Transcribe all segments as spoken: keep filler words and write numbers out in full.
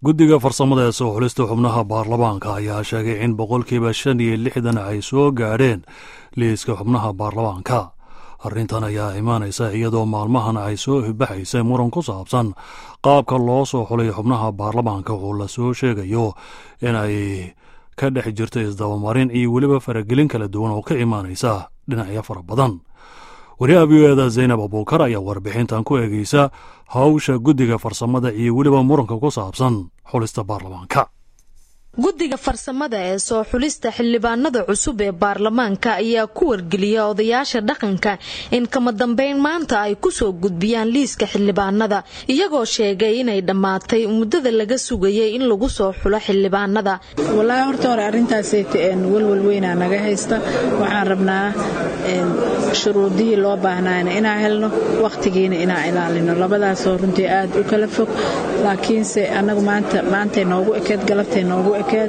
guddiga farsamada ee soo xulista xubnaha baarlamaanka ayaa sheegay in boqolkiiba shan iyo lixdan ay soo gaadheen liiska xubnaha baarlamaanka. arrintan ayaa imaanaysa iyadoo maalmahan ay soo hibaxaysay muran ku saabsan qaabka loo soo xulay xubnaha baarlamaanka oo la soo sheegayo in ay ka dhex jirto isdabamarin iyo weliba faragelin kala duwan oo ka imaanaysa dhinacyo fara badan. wariyaha v o eda zaynab abuukar ayaa warbixintan ku eegeysa hawsha guddiga farsamada iyo weliba muranka ku saabsan xulista baarlamaanka. guddiga farsamada ee soo xulista xildhibaanada cusub ee baarlamaanka ayaa ku wargeliya odayaasha dhaqanka in kama dambeyn maanta ay ku soo gudbiyaan liiska xildhibaanada, iyagoo sheegay inay dhammaatay muddada laga sugayay in lagu soo xulo xildhibaanada. wallaahi horta hore arrintaasayta walwal weynaa naga haysta. waxaan rabnaa shuruudihii loo baahnaana inaan helno, wakhtigiina inaan ilaalino. labadaasoo runtii aad u kala fog, laakiinse annagu maanta maantay noogu ekeed, galabtay noogu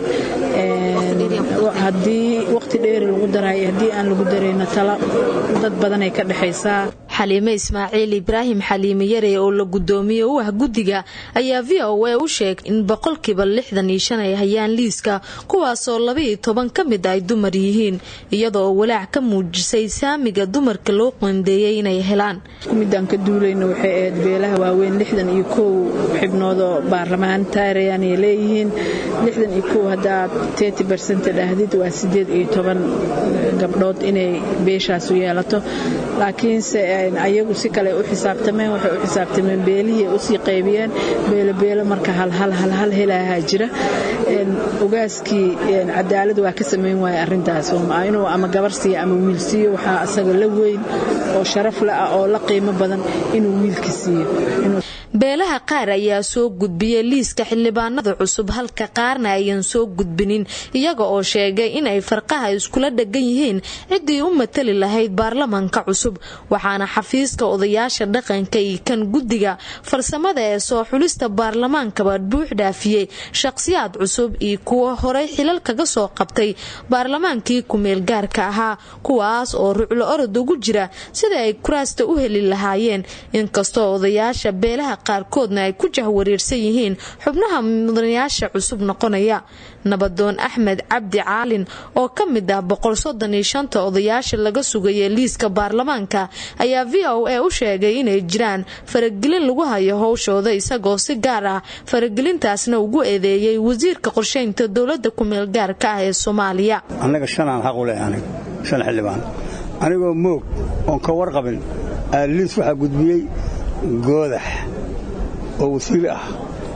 haddii waqti dheeri lagu daray haddii aan lagu darayno tala dad badanay ka dhexaysaa. xaliime ismaaciil ibraahim xaliime yare oo la gudoomiye u ah guddiga ayaa v o a u sheegay in boqolkiiba lixdan iyo shan ay hayaan liiska, kuwaasoo laba iyo toban ka mid ay dumar yihiin, iyadoo walaac ka muujisay saamiga dumarka loo qoondeeyey inay helaan. midaan ka duulayno waxay ahayd beelaha waaweyn lixdan iyo kow xibnoodoo baarlamaantaarayaan ay leeyihiin. lixdan iyo kow haddaad thirty percent dhahdid waa sideed iyo toban gabdhood inay beeshaasu yeelato, laakiinse ayagu si kale u xisaabtameen. waxay u xisaabtameen beelihii ay usii qaybiyeen beelobeelo, marka halhal helahaa jira. ogaaskii cadaalad waa ka samayn waaya arrintaas, inuu ama gabar siiyo ama wiil siiyo. waxaa asaga la weyn oo sharaf la ah oo la qiimo badan inuu wiilka siiyo. beelaha qaar ayaa soo gudbiyay liiska xildhibaanada cusub, halka qaarna ayaan soo gudbinin, iyaga oo sheegay in ay farqaha iskula dhagan yihiin ciddii u matali lahayd baarlamaanka cusub. waxaana xafiiska odayaasha dhaqanka iyo kan guddiga farsamada ee soo xulista baarlamaankaba buux dhaafiyey shaqsiyaad cusub iyo kuwa horey xilal kaga soo qabtay baarlamaankii ku-meel gaarka ahaa, kuwaas oo ruclo orod ugu jira sida ay kuraasta u heli lahaayeen. inkastoo odayaasha beelaha qaarkoodna ay ku jahwareersan yihiin xubnaha mudanayaasha cusub noqonaya. nabadoon axmed cabdi caalin oo ka mid ah boqol soddon iyo shanta odayaasha laga sugayay liiska baarlamaanka ayaa v o a u sheegay inay jiraan faragelin lagu hayo howshooda, isagoo si gaar ah faragelintaasna ugu eedeeyay wasiirka qorsheynta dowladda ku-meel gaarka ah ee Soomaaliya. anaga shanaan xaq u leeyahay, shan xildhibaan anigoo moog oon ka warqabin liis waxaa gudbiyey goodax oo wasiir ah,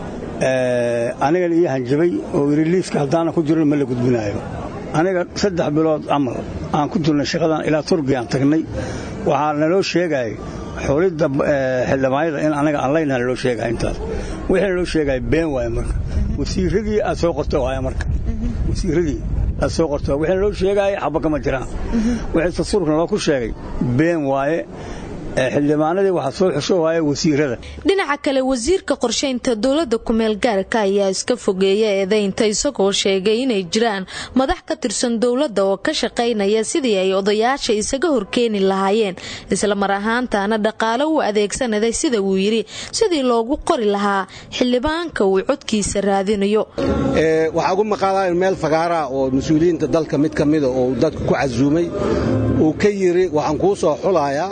anigana ii hanjabay oo yidhi liiska haddaana ku jirin ma la gudbinaayo. aniga saddex bilood camal aan ku jirnay shaqadan ilaa turkiyaan tagnay. waxaa naloo sheegayay xulidda xildhibaanyada in anaga allaynaa naloo sheegaya. intaas wixii naloo sheegaya been waaye. marka wasiiradii aad soo qorto waaya marka wasiiradii aad soo qorto wixii naloo sheegaya xabba kama jiraan. wixii dastuurka naloo ku sheegay been waaye. xildhibaanadii waxaa soo xusho waaya wasiirada. dhinaca kale, wasiirka qorsheynta dowladda ku-meel gaarka ayaa iska fogeeya eedaynta, isagoo sheegay inay jiraan madax ka tirsan dowladda oo ka shaqaynaya sidii ay odayaasha isaga horkeeni lahaayeen, isla mar ahaantaana dhaqaalo u adeegsanaday sida uu yidhi sidii loogu qori lahaa xildhibaanka uu codkiisa raadinayo. waxaa ugu maqaalaa in meel fagaara oo mas-uuliyiinta dalka mid ka mida oo dadku ku casuumay uu ka yidhi waxaan kuu soo xulayaa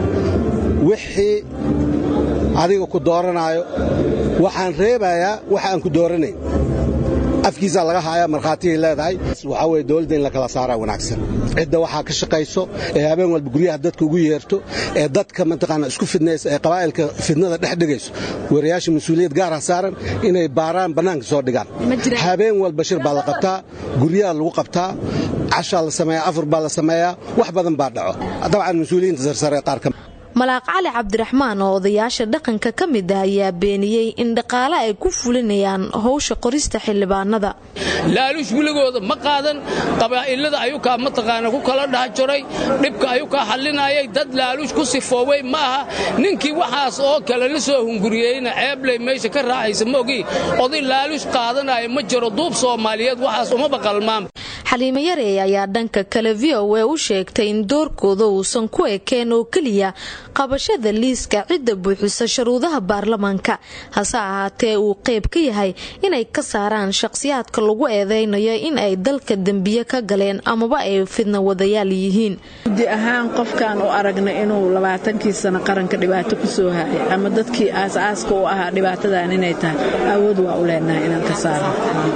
wixii adiga ku dooranaayo, waxaan reebayaa waxa aan ku dooranayn. afkiisaa laga haayaa, markhaatigay leedahay. waxaa weye dowladda in la kala saaraa wanaagsan. cidda waxaa ka shaqayso ee habeen walba guryaha dadka ugu yeerto ee dadka mataqaana isku fidnaysa ee qabaa'ilka fidnada dhex dhigayso, wariyaasha mas-uuliyad gaarha saaran inay baaraan bannaanka soo dhigaan. habeen walba shir baa la qabtaa, guryaha lagu qabtaa, cashaa la sameeyaa, afur baa la sameeyaa, wax badan baa dhaco. dabcan mas-uuliyiinta sarsare qaar ka malaaq cali cabdiraxmaan oo odayaasha dhaqanka ka mid ah ayaa beeniyey in dhaqaale ay ku fulinayaan howsha qorista xildhibaanada. laaluush wiligooda ma qaadan, qabaa'ilada ayukaa mataqaana ku kala dhahajoray, dhibka ayukaa xallinayay, dad laaluush ku sifoowey ma aha. ninkii waxaas oo kale la soo hunguriyeyna ceebley meesha ka raacaysa ma ogi. oday laaluush qaadanaya ma jiro. duub Soomaaliyeed waxaas uma baqalmaan. Xaliimo Yarey ayaa dhanka kale V O A u sheegtay in doorkooda uusan ku ekeen oo kaliya qabashada liiska cidda buuxisa shuruudaha baarlamaanka hase ahaatee uu qayb ka yahay inay ka saaraan shakhsiyaadka lagu eedeynayo in ay dalka dambiye ka galeen amaba ay fidna wadayaal yihiin. Gudi ahaan qofkan u aragnay inuu labaatankii sano qaranka dhibaato ku soo hayay ama dadkii aas-aaska u ahaa dhibaatadan inay tahay awood waa u leenahay inaan ka saarno.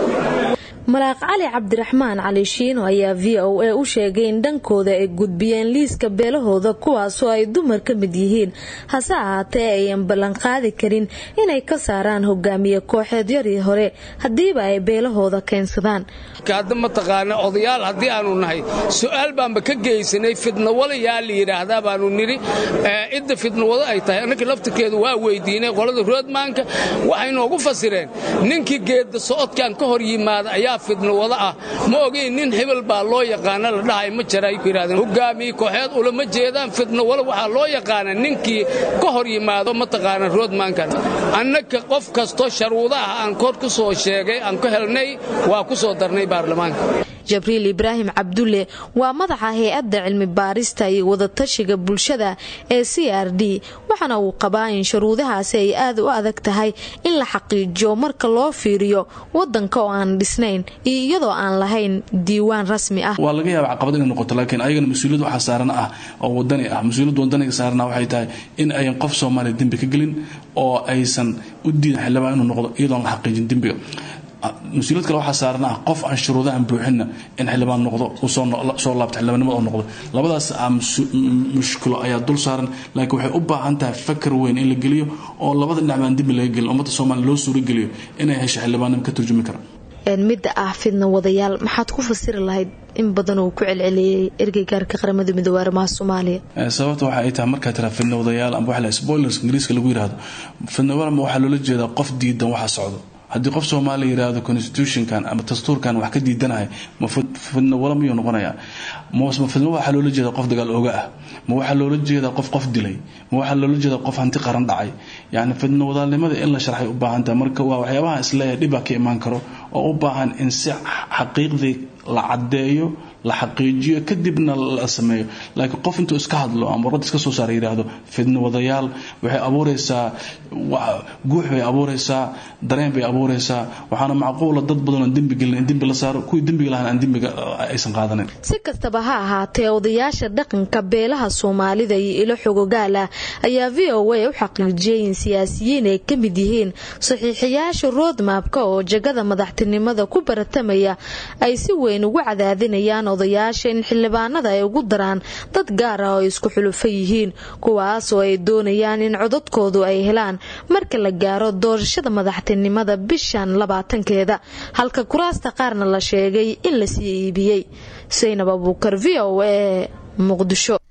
Malaaq Cali Cabdiraxmaan Cali Shiino ayaa V O A u sheegay in dhankooda ay gudbiyeen liiska beelahooda kuwaas oo ay dumar ka mid yihiin hase ahaatee ayaan ballan qaadi karin inay ka saaraan hogaamiye kooxeed yarii hore hadiiba ay beelahooda keensadaan. kaada ma taqaana odayaal hadii aanu nahay su'aal baanba ka geysanay fidna walayaal la yiraahdaa baanu niri idda fidna wada ay tahay anaka laftirkeedu waa weydiinay qolada roodmaanka waxay noogu fasireen ninkii geedda socodkan ka hor yimaada ayaa fidna wada ah ma ogeen nin hebel baa loo yaqaan la dhahay ma jiray ku yiraahdeen hogaamiye kooxeed ula ma jeedaan fidna wala waxa loo yaqaan ninkii ka hor yimaado ma taqaana roodmaanka annaka qof kasto sharuudaha aan kor ku soo sheegay aan ka helnay waa ku soo darnay baarlamaanka. Jibriil Ibraahim Cabdulle waa madaxa hay'adda cilmi baarista iyo wada tashiga bulshada ee C R D waxana uu qabaa in shuruudahaasi ay aad u adag tahay in la xaqiijiyo marka loo fiiriyo wadanka oo aan dhisnayn iyadoo aan lahayn diiwaan rasmi ah. waa laga yaabaa caqabad inay noqoto laakiin ayagana mas'uuliyad waxa saaran ah oo wadani ah mas'uuliyad wadaniga saaran waxay tahay in ay qof Soomaali dambi ka galin oo aysan u diidan xilbaan inuu noqdo iyadoo la xaqiijin dambiga. مسؤوليات كلا واحد صارنا قف عن شروطها عن بوحنا إن حلا ما نقض وصلنا صار الله بتحلا من ما نقض لا بدأ عم مشكلة أياد دول صارن لكن وحي أبا أنت فكر وين اللي قليه أو لا بدأ نعم عندي اللي قل أما تصوم لو سوري قليه إنه هيش حلا ما نم كترجم كرا. مد أعفدنا وضيال ما حد كوف السر الله إن بدنوا كعل عليه إرجع كارك قرمد من دوار مع الصومالية. سببت وحيتها مركز ترى في النوضيال أم بوحلا سبويلرز إنجليز كله غير هذا في النوار ما وحلو لجدا قف جدا وحص عضو. haddii qof Soomaali yiraahdo constitution kan ama dastuur kan wax ka diidanahay ma fudna wala miyo noqonaya ma wasma fudna waxa loo jeedaa qof dagaal ooga ah ma waxa loo jeedaa qof qof dilay ma waxa loo jeedaa qof hanti qaran dhacay yaani fudna wadaalnimada in la sharxay u baahan tahay marka waa waxyaabaha isla dhib ka iman karo oo u baahan in si xaqiiqdi la cadeeyo la xaqiijiyo kadibna la sameeyo laakiin qof intuu iska hadlo ama rad iska soo saaray yiraahdo fidna wadayaal waxay abuureysaa guux bay abuureysaa dareen bay abuureysaa waxaana macquul ah dad badan oo dambi galin dambi la saaro kuwii dambiga lahaan aan dambiga aysan qaadanin. si kastaba ha ahaatee odayaasha dhaqanka beelaha Soomaalida iyo ilo xogogaal ah ayaa V O A u xaqiijiyay in siyaasiyiin ay ka mid yihiin saxiixiyaasha roadmap-ka oo jagada madaxtinimada ku baratamaya ay si weyn ugu cadaadinayaan odayaasha in xildhibaanada ay ugu daraan dad gaar ah oo isku xulufay yihiin kuwaas oo ay doonayaan in codadkoodu ay helaan marka la gaaro doorashada madaxtinimada bishan labaatankeeda halka kuraasta qaarna la sheegay in la sii iibiyay. Zainab Abuukar V O A Muqdisho.